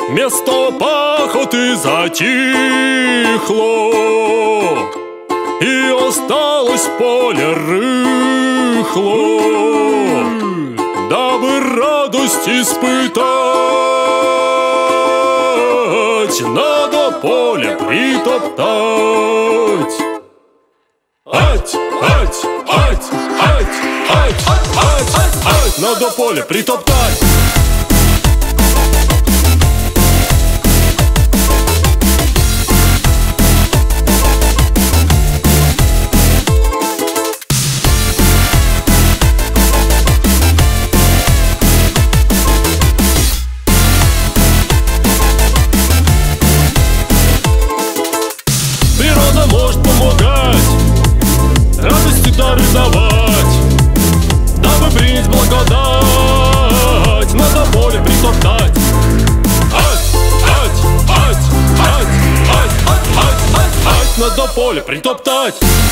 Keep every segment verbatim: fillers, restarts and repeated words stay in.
Место пахоты затихло, и осталось поле рыхло. Дабы радость испытать, надо поле притоптать. Ать, ать, ать, ать, ать, ать, ать, надо поле притоптать. Природа может помогать, радости дары давать. Дабы принять благодать, надо поле притоптать. Ать, ать, ать, ать, ать, ать, ать, ать, ать, надо поле притоптать.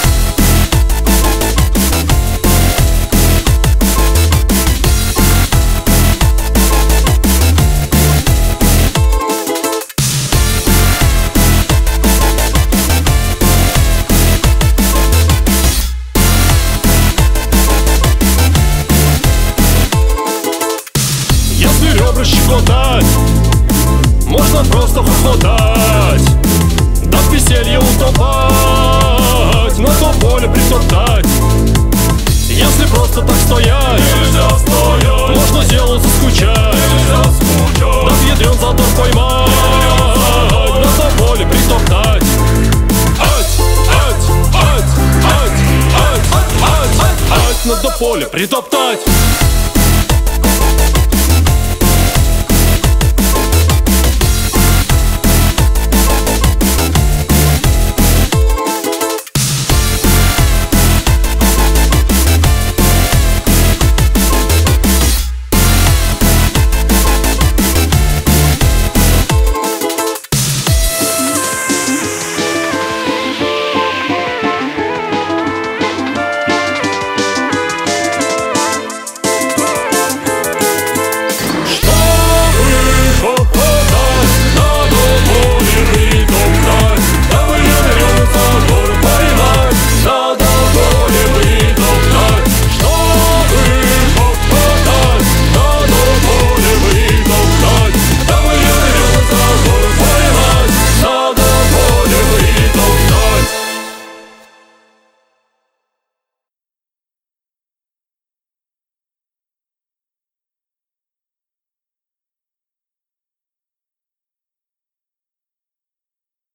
Если ребра щекотать, можно просто хохотать, да в веселье утопать, на то поле притоптать. Если просто так стоять, нельзя стоять, можно делу заскучать, нельзя скучать, да в ядрен задор поймать, на то поле притоптать. Ать, ать, ать, ать, ать, ать, ать, ать, надо поле притоптать.